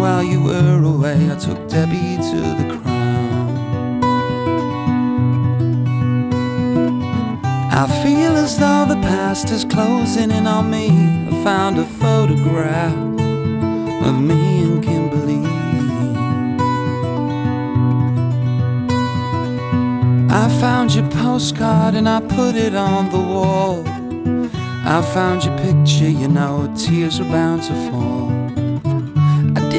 while you were away, I took Debbie to the Crown. I feel as though the past is closing in on me. I found a photograph of me and Kimberly. I found your postcard and I put it on the wall. I found your picture, you know, tears were bound to fall.